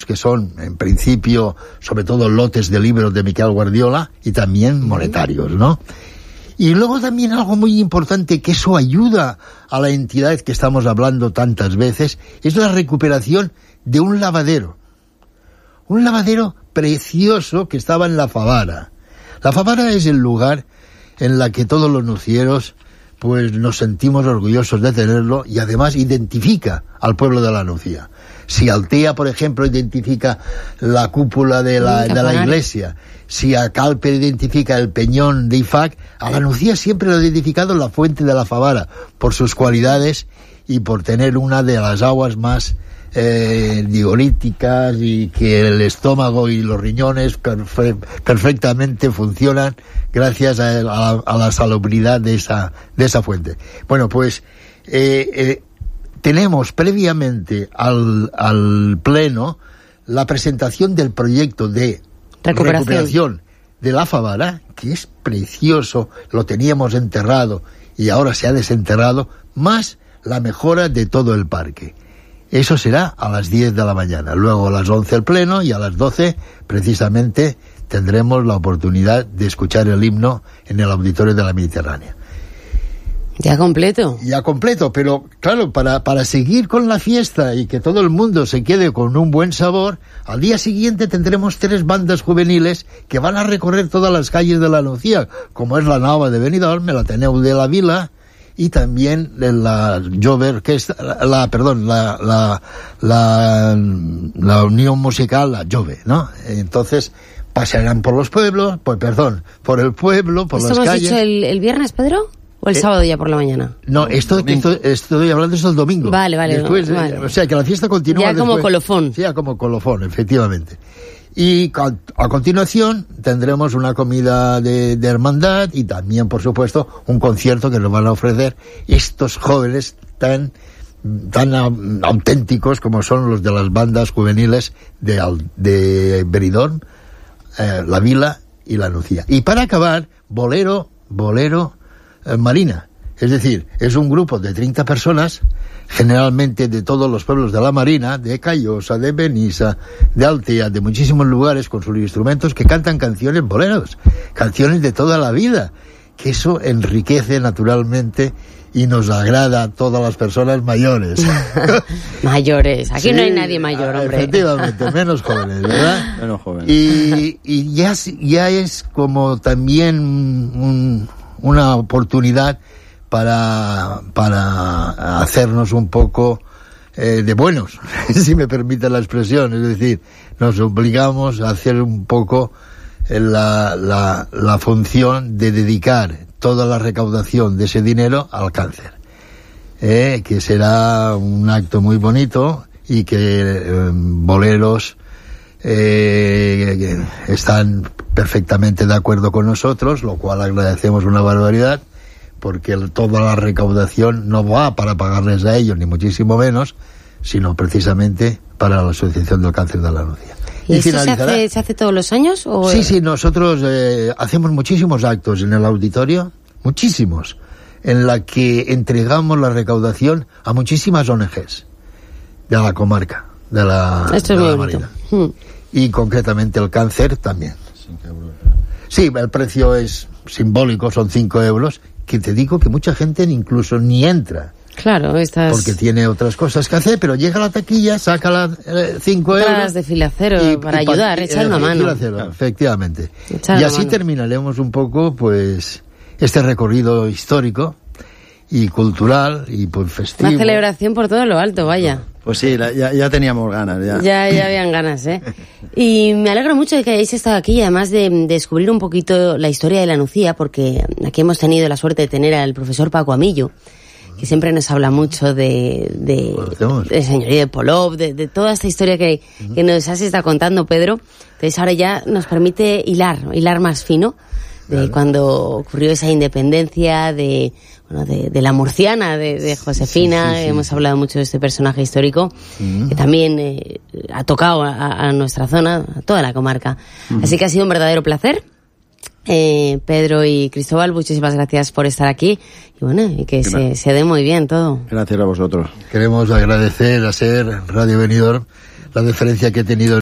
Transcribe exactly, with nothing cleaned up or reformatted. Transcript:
que son, en principio, sobre todo lotes de libros de Miquel Guardiola y también monetarios, ¿no? Y luego también algo muy importante, que eso ayuda a la entidad que estamos hablando tantas veces, es la recuperación de un lavadero. Un lavadero precioso que estaba en la Favara. La Favara es el lugar en la que todos los nucieros pues nos sentimos orgullosos de tenerlo, y además identifica al pueblo de la Nucía. Si Altea, por ejemplo, identifica la cúpula de la, de la iglesia, si a Calpe identifica el peñón de Ifac, a la Nucía siempre lo ha identificado la fuente de la Favara, por sus cualidades y por tener una de las aguas más eh, diuréticas, y que el estómago y los riñones perfe- perfectamente funcionan gracias a, a, a la salubridad de esa, de esa fuente. Bueno, pues eh, eh, tenemos previamente al, al pleno la presentación del proyecto de recuperación, recuperación de la Favara, que es precioso, lo teníamos enterrado y ahora se ha desenterrado, más la mejora de todo el parque. Eso será a las diez de la mañana. Luego a las once el pleno, y a las doce precisamente tendremos la oportunidad de escuchar el himno en el auditorio de la Mediterránea. Ya completo. Ya completo, pero claro, para, para seguir con la fiesta y que todo el mundo se quede con un buen sabor, al día siguiente tendremos tres bandas juveniles que van a recorrer todas las calles de la Nucía, como es la Nova de Benidorm, el Ateneu de la Vila, y también la Jove Orquestra, la, la perdón, la, la, la, la Unión Musical, la Jove, ¿no? Entonces, pasearán por los pueblos, pues perdón, por el pueblo, por las calles. ¿Esto hemos dicho el, el viernes, Pedro? ¿O el eh, sábado ya por la mañana? No, esto, esto estoy hablando es el domingo. Vale, vale. Después, no, vale. O sea, que la fiesta continúa ya después. Como colofón. Sí, ya como colofón, efectivamente. Y a continuación tendremos una comida de, de hermandad, y también, por supuesto, un concierto que nos van a ofrecer estos jóvenes tan tan auténticos como son los de las bandas juveniles de, de Benidorm, eh, la Vila y la Nucía. Y para acabar, Bolero, Bolero eh, Marina. Es decir, es un grupo de treinta personas, generalmente de todos los pueblos de la Marina, de Callosa, de Benissa, de Altea, de muchísimos lugares, con sus instrumentos, que cantan canciones boleros, canciones de toda la vida, que eso enriquece naturalmente y nos agrada a todas las personas mayores. Mayores, aquí sí, no hay nadie mayor, hombre. Efectivamente, menos jóvenes, ¿verdad? Menos jóvenes. Y, y ya, ya es como también un, una oportunidad para para hacernos un poco eh, de buenos, si me permite la expresión, es decir, nos obligamos a hacer un poco la, la, la función de dedicar toda la recaudación de ese dinero al cáncer, eh, que será un acto muy bonito, y que eh, boleros eh, que están perfectamente de acuerdo con nosotros, lo cual agradecemos una barbaridad, porque toda la recaudación no va para pagarles a ellos, ni muchísimo menos, sino precisamente para la Asociación del Cáncer de la Nucía. ¿Y, ¿Y esto se hace, se hace todos los años? ¿O? Sí, sí, nosotros eh, hacemos muchísimos actos en el auditorio, muchísimos, en la que entregamos la recaudación a muchísimas O N Ges de la comarca, de la, esto de es la muy Marina. Hmm. Y concretamente el cáncer también. Sí, el precio es simbólico, son cinco euros, que te digo que mucha gente incluso ni entra. Claro, estas... porque tiene otras cosas que hacer, pero llega a la taquilla, saca las eh, cinco euros... de filacero, y, para y, ayudar, y, echar una mano. Filacero, claro. Efectivamente. Echar y así mano. Terminaremos un poco, pues, este recorrido histórico y cultural y pues festivo. Una celebración por todo lo alto, vaya. Pues sí, la, ya, ya teníamos ganas. Ya. ya ya habían ganas, ¿eh? Y me alegro mucho de que hayáis estado aquí, y además de, de descubrir un poquito la historia de la Nucía, porque aquí hemos tenido la suerte de tener al profesor Paco Amillo, que siempre nos habla mucho de de, de Señoría de Polop, de, de toda esta historia que, uh-huh. que nos has estado contando, Pedro. Entonces ahora ya nos permite hilar, hilar más fino, de claro. cuando ocurrió esa independencia, de bueno de, de la murciana, de, de Josefina. Sí, sí, sí, Hemos sí. hablado mucho de este personaje histórico, uh-huh. que también eh, ha tocado a, a nuestra zona, a toda la comarca. Uh-huh. Así que ha sido un verdadero placer. Eh, Pedro y Cristóbal, muchísimas gracias por estar aquí, y bueno, y que se, se dé muy bien todo. Gracias a vosotros. Queremos agradecer a SER Radio Benidorm la deferencia que he tenido